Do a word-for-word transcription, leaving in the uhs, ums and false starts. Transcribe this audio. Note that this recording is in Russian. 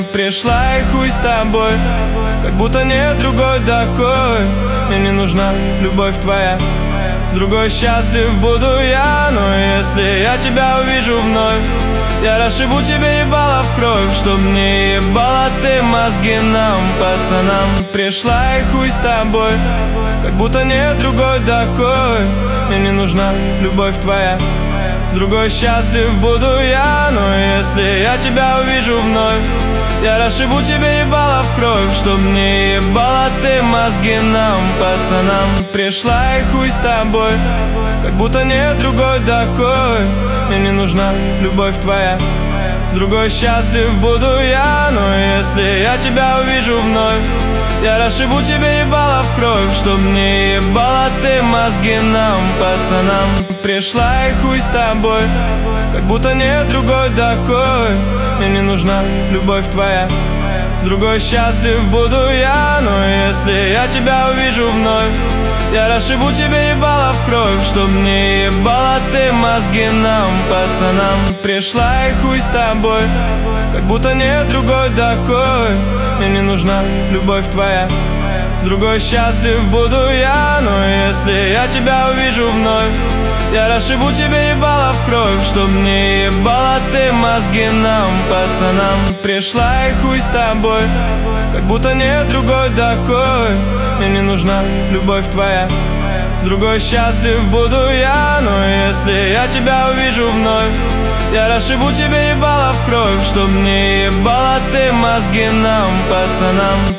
Пришла и хуй с тобой, как будто нет другой такой. Мне не нужна любовь твоя, с другой счастлив буду я. Но если я тебя увижу вновь, я расшибу тебе ебало в кровь, чтоб не ебала ты мозги нам, пацанам. Пришла и хуй с тобой, как будто нет другой такой. Мне не нужна любовь твоя, с другой счастлив буду я. Но если я тебя увижу вновь, я расшибу тебе ебало в кровь, чтоб не ебала ты мозги нам, пацанам. Пришла и хуй с тобой, как будто нет другой такой. Мне не нужна любовь твоя, с другой счастлив буду я. Но если я тебя увижу вновь, я расшибу тебе ебало в кровь, чтоб не ебала ты мозги нам, пацанам. Пришла и хуй с тобой, как будто нет другой такой. Мне не нужна любовь твоя, с другой счастлив буду я. Но если я тебя увижу вновь, я расшибу тебе ебало в кровь, чтоб не ебала ты мозги нам, пацанам. Пришла и хуй с тобой, как будто нет другой такой. Мне не нужна любовь твоя, с другой счастлив буду я. Но если я тебя увижу вновь, я расшибу тебе ебало в кровь, чтоб не ебала ты мозги нам, пацанам. Пришла и хуй с тобой, как будто нет другой такой. Мне не нужна любовь твоя, с другой счастлив буду я. Но если я тебя увижу вновь, я расшибу тебе ебало в кровь, чтоб не ебала ты мозги нам, пацанам.